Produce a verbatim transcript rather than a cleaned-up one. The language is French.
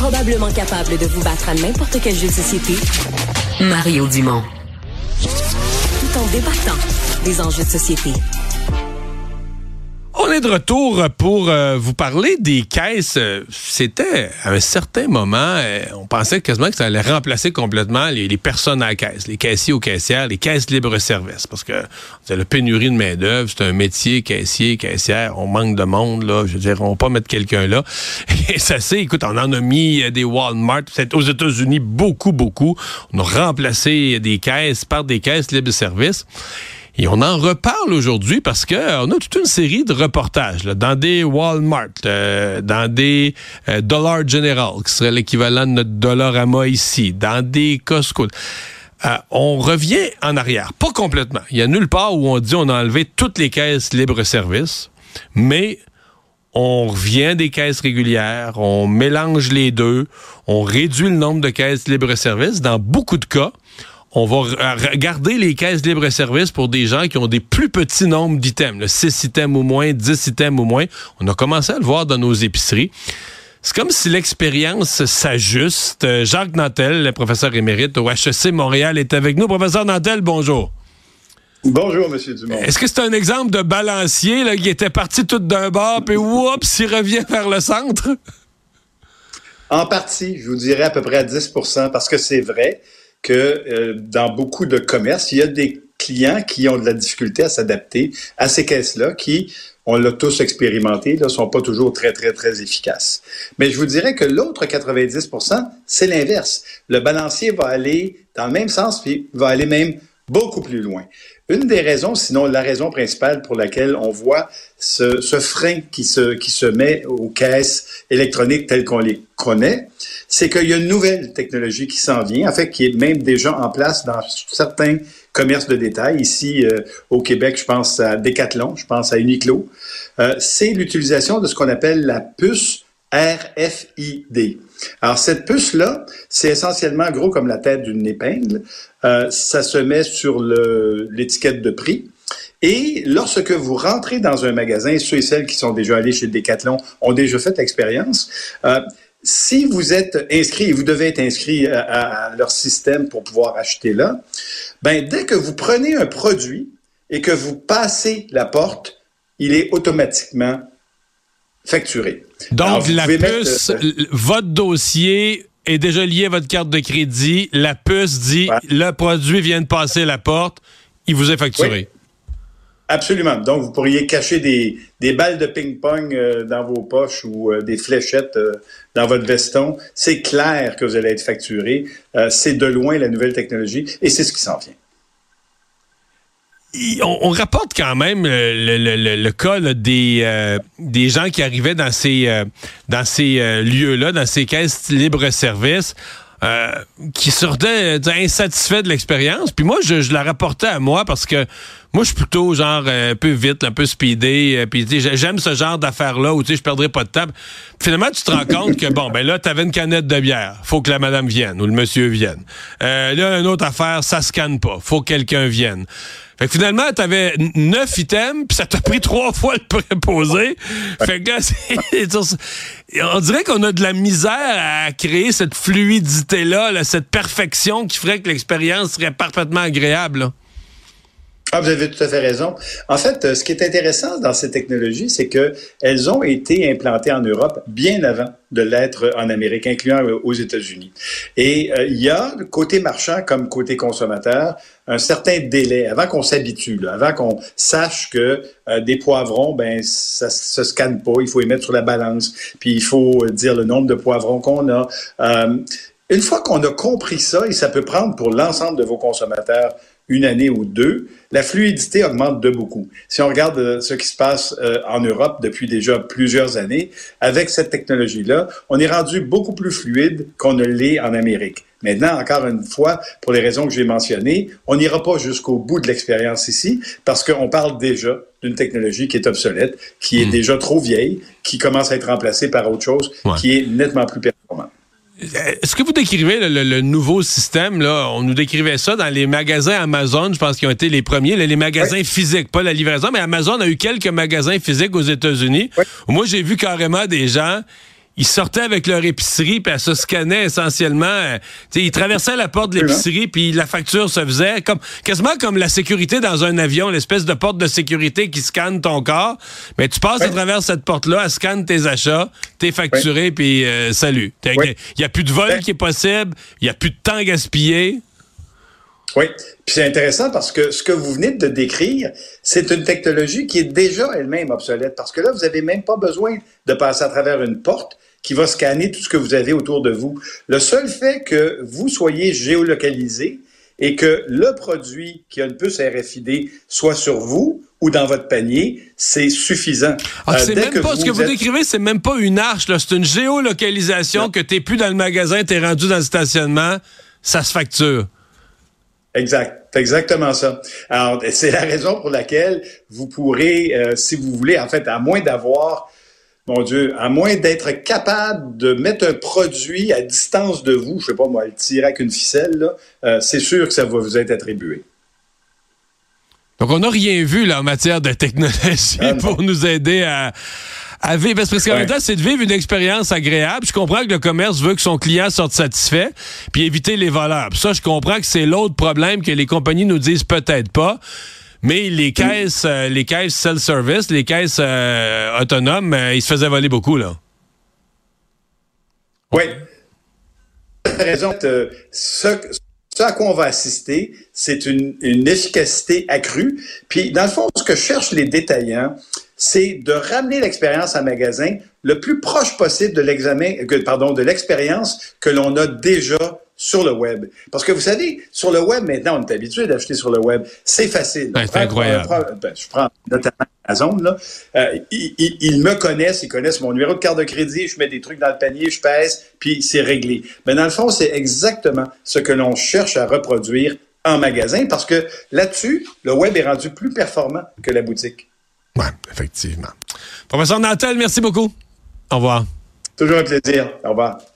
Probablement capable de vous battre à n'importe quel jeu de société, Mario Dumont. Tout en débattant des enjeux de société. On est de retour pour euh, vous parler des caisses. C'était, à un certain moment, euh, on pensait quasiment que ça allait remplacer complètement les, les personnes à la caisse, les caissiers ou caissières, les caisses libre-service. Parce que c'est la pénurie de main-d'œuvre, c'est un métier, caissier, caissière, on manque de monde, là. Je veux dire, on va pas mettre quelqu'un là. Et ça c'est, écoute, on en a mis des Walmart, c'est aux États-Unis beaucoup, beaucoup. On a remplacé des caisses par des caisses libre-service. Et on en reparle aujourd'hui parce que euh, on a toute une série de reportages là, dans des Walmart, euh, dans des euh, Dollar General, qui serait l'équivalent de notre Dollarama ici, dans des Costco. Euh, on revient en arrière, pas complètement. Il y a nulle part où on dit on a enlevé toutes les caisses libre-service, mais on revient des caisses régulières, on mélange les deux, on réduit le nombre de caisses libre-service. Dans beaucoup de cas, on va regarder les caisses libre-service pour des gens qui ont des plus petits nombres d'items, six items ou moins, dix items ou moins. On a commencé à le voir dans nos épiceries. C'est comme si l'expérience s'ajuste. Jacques Nantel, le professeur émérite au H E C Montréal, est avec nous. Professeur Nantel, bonjour. Bonjour, M. Dumont. Est-ce que c'est un exemple de balancier là, qui était parti tout d'un bord, puis oups, il revient vers le centre? En partie, je vous dirais à peu près à dix pour cent, parce que c'est vrai que euh, dans beaucoup de commerces, il y a des clients qui ont de la difficulté à s'adapter à ces caisses-là, qui, on l'a tous expérimenté, ne sont pas toujours très, très, très efficaces. Mais je vous dirais que l'autre quatre-vingt-dix pour cent, c'est l'inverse. Le balancier va aller dans le même sens, puis va aller même beaucoup plus loin. Une des raisons, sinon la raison principale pour laquelle on voit ce, ce frein qui se, qui se met aux caisses électroniques telles qu'on les connaît, c'est qu'il y a une nouvelle technologie qui s'en vient, en fait, qui est même déjà en place dans certains commerces de détail. Ici, euh, au Québec, je pense à Decathlon, je pense à Uniqlo. Euh, c'est l'utilisation de ce qu'on appelle la puce R F I D. Alors, cette puce-là, c'est essentiellement gros comme la tête d'une épingle. Euh, ça se met sur le, l'étiquette de prix. Et lorsque vous rentrez dans un magasin, ceux et celles qui sont déjà allés chez Decathlon ont déjà fait l'expérience. Euh, si vous êtes inscrit, et vous devez être inscrit à, à leur système pour pouvoir acheter là, ben dès que vous prenez un produit et que vous passez la porte, il est automatiquement facturé. Donc, alors, la puce, mettre, euh, votre dossier est déjà lié à votre carte de crédit. La puce dit, ouais. Le produit vient de passer la porte, il vous est facturé. Oui. Absolument. Donc, vous pourriez cacher des, des balles de ping-pong euh, dans vos poches ou euh, des fléchettes euh, dans votre veston. C'est clair que vous allez être facturé. Euh, c'est de loin la nouvelle technologie et c'est ce qui s'en vient. On, on rapporte quand même le, le, le, le cas là, des, euh, des gens qui arrivaient dans ces, euh, dans ces euh, lieux-là, dans ces caisses libre-service, euh, qui sortaient euh, insatisfaits de l'expérience. Puis moi, je, je la rapportais à moi parce que moi, je suis plutôt genre euh, un peu vite, un peu speedé. Euh, puis j'aime ce genre d'affaires-là où tu sais, je perdrai pas de temps. Finalement, tu te rends compte que bon, ben là, t'avais une canette de bière, faut que la madame vienne ou le monsieur vienne. Euh, là, une autre affaire, ça scanne pas, faut que quelqu'un vienne. Fait que finalement, t'avais neuf items, puis ça t'a pris trois fois le préposé. Fait que là, c'est, on dirait qu'on a de la misère à créer cette fluidité-là, là, cette perfection qui ferait que l'expérience serait parfaitement agréable. Là. Ah, vous avez tout à fait raison. En fait, ce qui est intéressant dans ces technologies, c'est qu'elles ont été implantées en Europe bien avant de l'être en Amérique, incluant aux États-Unis. Et euh, il y a, côté marchand comme côté consommateur, un certain délai avant qu'on s'habitue, là, avant qu'on sache que euh, des poivrons, ben ça se scanne pas, il faut les mettre sur la balance, puis il faut dire le nombre de poivrons qu'on a. Euh, une fois qu'on a compris ça, et ça peut prendre pour l'ensemble de vos consommateurs une année ou deux, la fluidité augmente de beaucoup. Si on regarde euh, ce qui se passe euh, en Europe depuis déjà plusieurs années, avec cette technologie-là, on est rendu beaucoup plus fluide qu'on ne l'est en Amérique. Maintenant, encore une fois, pour les raisons que j'ai mentionnées, on n'ira pas jusqu'au bout de l'expérience ici, parce qu'on parle déjà d'une technologie qui est obsolète, qui est mmh. déjà trop vieille, qui commence à être remplacée par autre chose, ouais. qui est nettement plus performante. Est-ce que vous décrivez le, le, le nouveau système, là? On nous décrivait ça dans les magasins Amazon, je pense qu'ils ont été les premiers, là, les magasins oui. physiques, pas la livraison, mais Amazon a eu quelques magasins physiques aux États-Unis. Oui. Moi, j'ai vu carrément des gens, ils sortaient avec leur épicerie, puis elle se scannait essentiellement. Euh, ils traversaient la porte de l'épicerie, puis la facture se faisait comme quasiment comme la sécurité dans un avion, l'espèce de porte de sécurité qui scanne ton corps. Mais tu passes oui. à travers cette porte-là, elle scanne tes achats, t'es facturé, oui. puis euh, salut. Il oui. n'y a plus de vol oui. qui est possible, il n'y a plus de temps gaspillé. Oui, puis c'est intéressant parce que ce que vous venez de décrire, c'est une technologie qui est déjà elle-même obsolète parce que là, vous n'avez même pas besoin de passer à travers une porte qui va scanner tout ce que vous avez autour de vous. Le seul fait que vous soyez géolocalisé et que le produit qui a une puce R F I D soit sur vous ou dans votre panier, c'est suffisant. Ah, c'est euh, même pas, vous ce que vous êtes... décrivez, c'est même pas une arche, là, c'est une géolocalisation non. que t'es plus dans le magasin, t'es rendu dans le stationnement, ça se facture. Exact, c'est exactement ça. Alors, c'est la raison pour laquelle vous pourrez, euh, si vous voulez, en fait, à moins d'avoir, mon Dieu, à moins d'être capable de mettre un produit à distance de vous, je sais pas moi, le tirer avec une ficelle, là, euh, c'est sûr que ça va vous être attribué. Donc, on n'a rien vu là en matière de technologie ah, pour nous aider à... À vivre, parce qu'en ouais. même temps, c'est de vivre une expérience agréable. Je comprends que le commerce veut que son client sorte satisfait, puis éviter les voleurs. Puis ça, je comprends que c'est l'autre problème que les compagnies nous disent peut-être pas. Mais les caisses, mm. euh, les caisses self-service, les caisses euh, autonomes, euh, ils se faisaient voler beaucoup, là. Oui. Tu as raison. Euh, ce, ce à quoi on va assister, c'est une, une efficacité accrue. Puis, dans le fond, ce que cherchent les détaillants, c'est de ramener l'expérience en magasin le plus proche possible de l'examen, que, pardon, de l'expérience que l'on a déjà sur le web. Parce que vous savez, sur le web, maintenant, on est habitué d'acheter sur le web. C'est facile. Ben, c'est incroyable. Prends, ben, je prends notamment Amazon, là. Euh, ils, ils, ils me connaissent, ils connaissent mon numéro de carte de crédit, je mets des trucs dans le panier, je pèse, puis c'est réglé. Mais dans le fond, c'est exactement ce que l'on cherche à reproduire en magasin, parce que là-dessus, le web est rendu plus performant que la boutique. Oui, effectivement. Professeur Nantel, merci beaucoup. Au revoir. Toujours un plaisir. Au revoir.